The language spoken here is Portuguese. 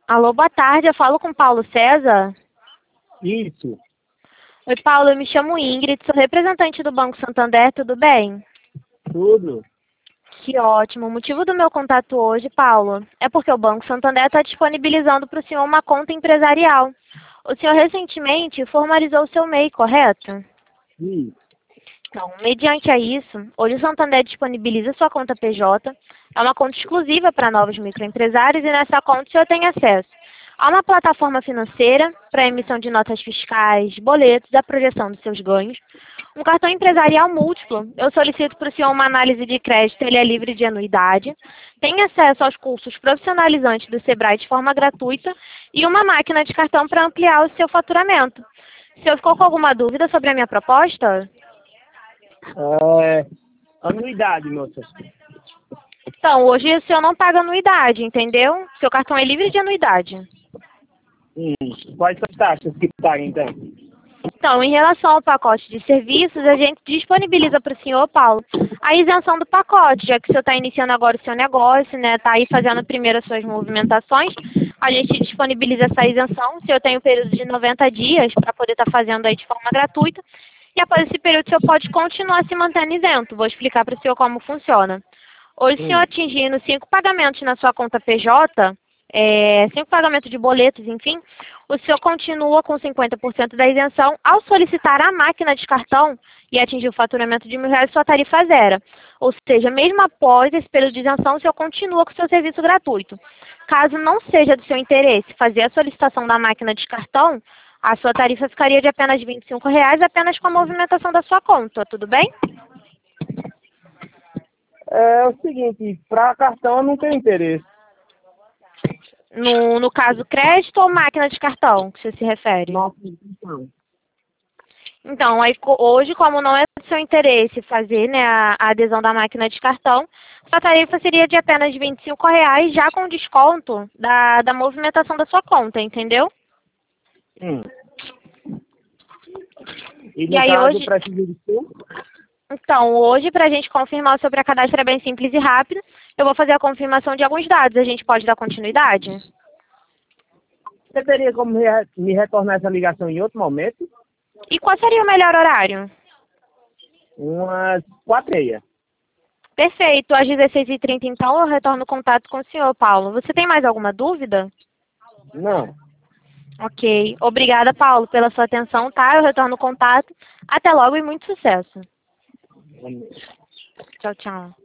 Alô, boa tarde. Eu falo com Paulo César. Isso, Oi, Paulo. Eu me chamo Ingrid, sou representante do Banco Santander. Tudo bem? tudo. Que ótimo. O motivo do meu contato hoje, Paulo, é porque o Banco Santander está disponibilizando para o senhor uma conta empresarial. O senhor recentemente formalizou o seu MEI, correto? Isso. Então, mediante a isso, hoje o Santander disponibiliza sua conta PJ. É uma conta exclusiva para novos microempresários e nessa conta o senhor tem acesso a uma plataforma financeira para emissão de notas fiscais, boletos, a projeção dos seus ganhos, um cartão empresarial múltiplo. Eu solicito para o senhor uma análise de crédito, ele é livre de anuidade. Tem acesso aos cursos profissionalizantes do Sebrae de forma gratuita e uma máquina de cartão para ampliar o seu faturamento. O senhor ficou com alguma dúvida sobre a minha proposta? É, anuidade, moça. Então, hoje o senhor não paga anuidade, entendeu? Seu cartão é livre de anuidade. Hum. Quais são as taxas que paga, então? Então, em relação ao pacote de serviços, a gente disponibiliza para o senhor, Paulo, a isenção do pacote, já que o senhor está iniciando agora o seu negócio, né? Está aí fazendo primeiro as suas movimentações. A gente disponibiliza essa isenção. O senhor tem um período de 90 dias para poder estar fazendo aí de forma gratuita. E após esse período, o senhor pode continuar se mantendo isento. Vou explicar para o senhor como funciona. Hoje, o senhor Hum. atingindo 5 pagamentos na sua conta PJ, 5 pagamentos de boletos, enfim, o senhor continua com 50% da isenção. Ao solicitar a máquina de cartão e atingir o faturamento de R$ 1.000, sua tarifa zera. Ou seja, mesmo após esse período de isenção, o senhor continua com o seu serviço gratuito. Caso não seja do seu interesse fazer a solicitação da máquina de cartão, a sua tarifa ficaria de apenas R$ 25, apenas com a movimentação da sua conta, tudo bem? É o seguinte, para cartão eu não tenho interesse. No caso, crédito ou máquina de cartão, que você se refere? Nossa, então. Então, aí, hoje, como não é do seu interesse fazer, né, a adesão da máquina de cartão, sua tarifa seria de apenas R$ 25, já com desconto da movimentação da sua conta, entendeu? Hum. E E no aí, caso, hoje, precisa de quê? então, hoje, para a gente confirmar o seu pré-cadastro é bem simples e rápido, eu vou fazer a confirmação de alguns dados. A gente pode dar continuidade? Você teria como me retornar essa ligação em outro momento? E qual seria o melhor horário? Umas 4h30. Perfeito. Às 16h30, então, eu retorno o contato com o senhor, Paulo. Você tem mais alguma dúvida? Não. Ok. Obrigada, Paulo, pela sua atenção, tá? Eu retorno o contato. Até logo e muito sucesso. Tchau, tchau.